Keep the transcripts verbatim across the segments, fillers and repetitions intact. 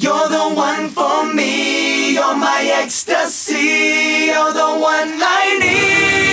You're the one for me, you're my ecstasy, you're the one I need.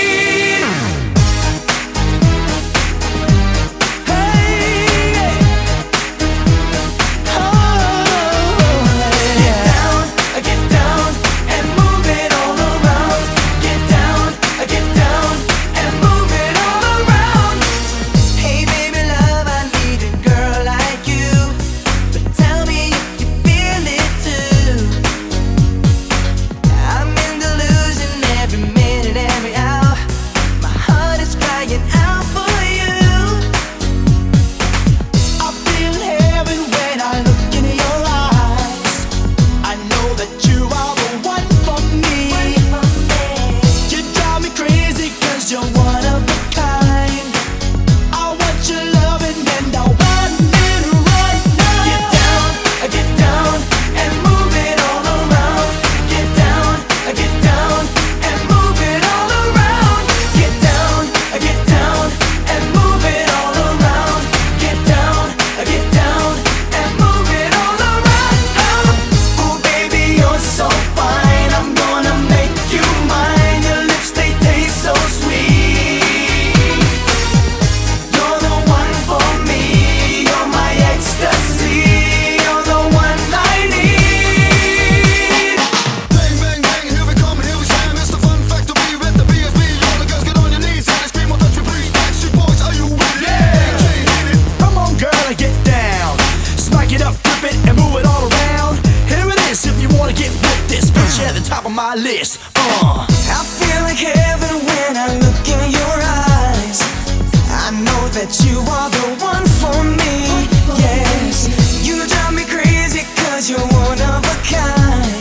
Top of my list. Uh. I feel like heaven when I look in your eyes. I know that you are the one for me. Yes, you drive me crazy 'cause you're one of a kind.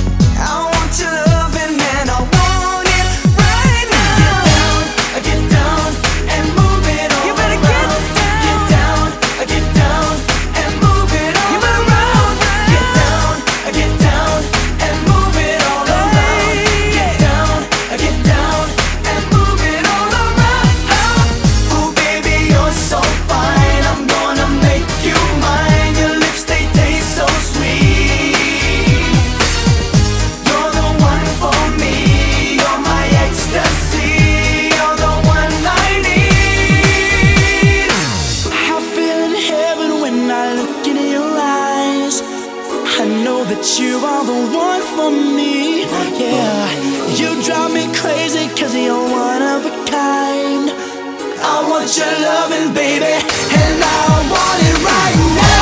I want your loving and I want it right now. Get down, get down and move it all. You better get down. Get down, get down and move it all. You better around. Get down, get down and move it all. I know that you are the one for me, yeah. You drive me crazy 'cause you're one of a kind. I want your loving, baby, and I want it right now.